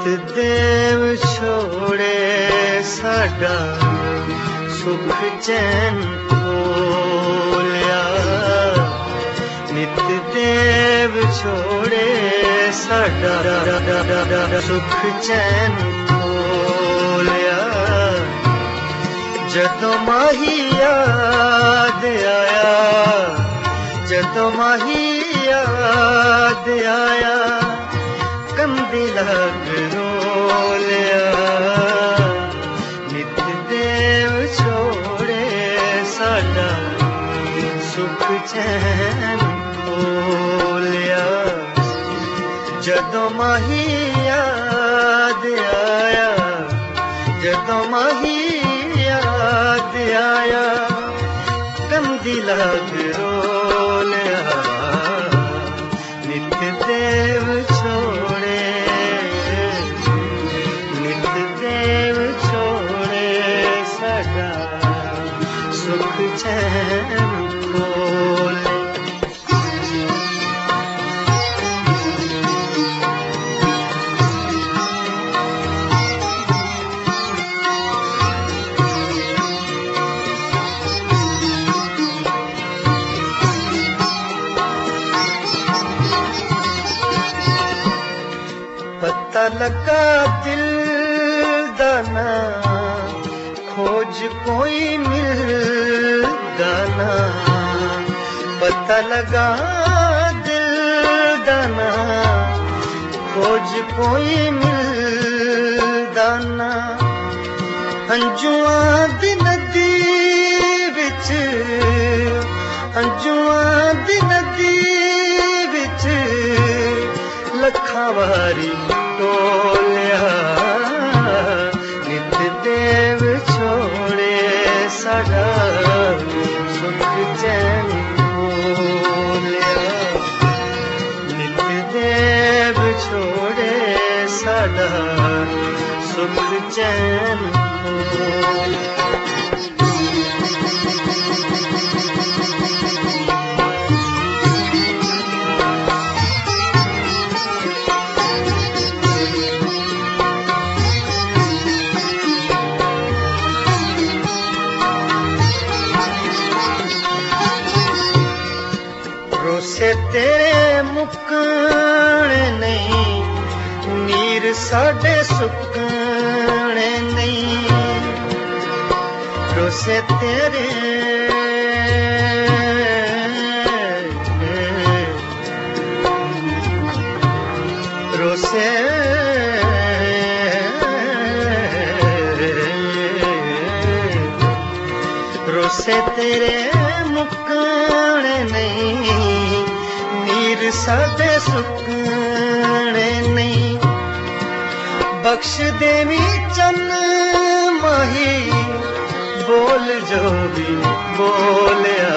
देव छोड़े साडा सुख चैन खोलिया, नित देव छोड़े साडा सुख चैन खोलिया। जदों माही याद आया, जदों माही याद आया, कंदी लग रोलिया, नित देव छोड़े साडा सुख चैन खोलिया। जदों माही याद आया, जदों माही याद आया, कंदी लग रोलिया, नित देव छोड़े, नित देव छोड़े साडा सुख चैन खोले। पता लगा दिल दाना, खोज कोई मिलदा ना। पता लगा दिल दाना, खोज कोई मिलदा ना। हंजुआं दी नदी विच, हंजुआं दी नदी विच लखां वारी टोलिया, नित देव छोड़े साडा सुख चैन खोलिया, नित देव छोड़े साडा सुख चैन खोलिया। रोसे तेरे मुकने नहीं, नीर साडे सुकने नहीं। रोसे तेरे, रोसे रोसे तेरे मुकने नहीं, नीर साडे सुकने नहीं। बख्श देवी चन्न माही, बोल जो भी बोलिया,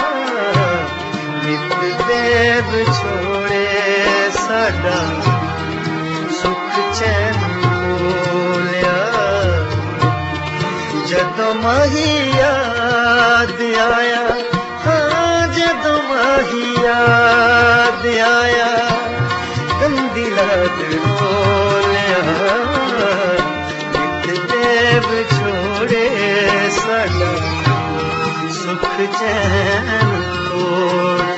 नित देव छोड़े साडा सुख चैन खोलिया। जदों माही याद आया, हाँ जदों माही याद आया, कंदी लग रोलिया, नित देव छोड़े साडा सुख चैन खोलिया।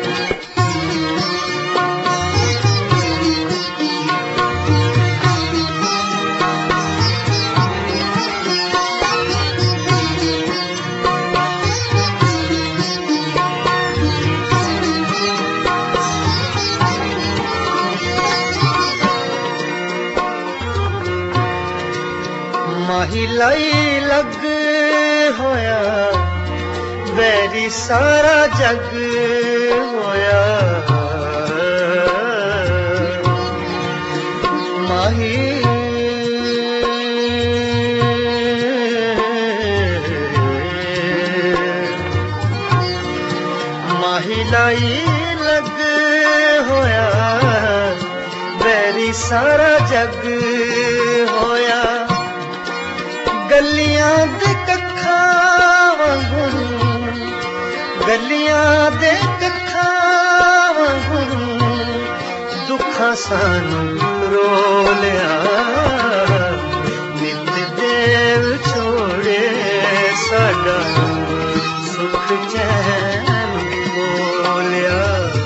माही लाई लग होया, वैरी सारा जग होया। माही माही लाई लग होया, वैरी सारा जग होया। गलियां दे कक्खां वांगू, गलियां दे कक्खां वांगू दुखा सानू रोलिया नित देव छोड़े साडा सुख चैन बोलिया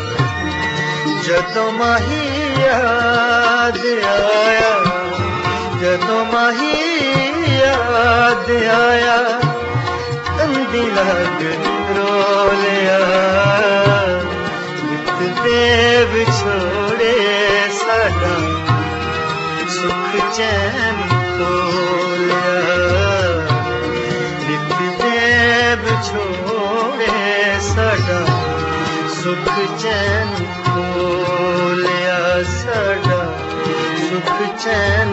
जदों माही याद आया जदों माही याद आया कंदी लग रोलिया नित देव छोड़े साडा सुख चैन बोलिया नित देव छोड़े साडा सुख चैन बोलिया साडा सुख चैन